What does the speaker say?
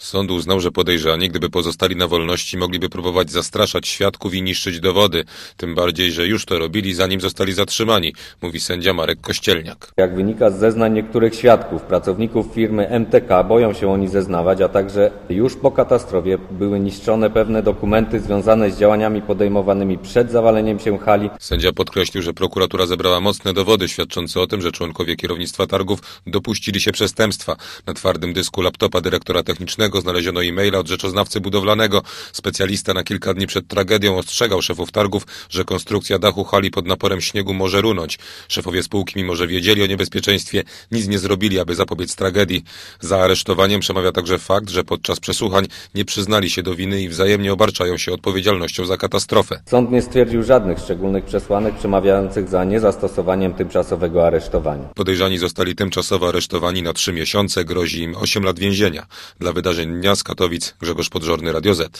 Sąd uznał, że podejrzani, gdyby pozostali na wolności, mogliby próbować zastraszać świadków i niszczyć dowody. Tym bardziej, że już to robili, zanim zostali zatrzymani, mówi sędzia Marek Kościelniak. Jak wynika z zeznań niektórych świadków, pracowników firmy MTK, boją się oni zeznawać, a także już po katastrofie były niszczone pewne dokumenty związane z działaniami podejmowanymi przed zawaleniem się hali. Sędzia podkreślił, że prokuratura zebrała mocne dowody świadczące o tym, że członkowie kierownictwa targów dopuścili się przestępstwa. Na twardym dysku laptopa dyrektora technicznego znaleziono e-maila od rzeczoznawcy budowlanego. Specjalista na kilka dni przed tragedią ostrzegał szefów targów, że konstrukcja dachu hali pod naporem śniegu może runąć. Szefowie spółki, mimo że wiedzieli o niebezpieczeństwie, nic nie zrobili, aby zapobiec tragedii. Za aresztowaniem przemawia także fakt, że podczas przesłuchań nie przyznali się do winy i wzajemnie obarczają się odpowiedzialnością za katastrofę. Sąd nie stwierdził żadnych szczególnych przesłanek przemawiających za niezastosowaniem tymczasowego aresztowania. Podejrzani zostali tymczasowo aresztowani na 3 miesiące, grozi im 8 lat więzienia. Dla wydarzeń dnia z Katowic Grzegorz Podżorny, Radio Z.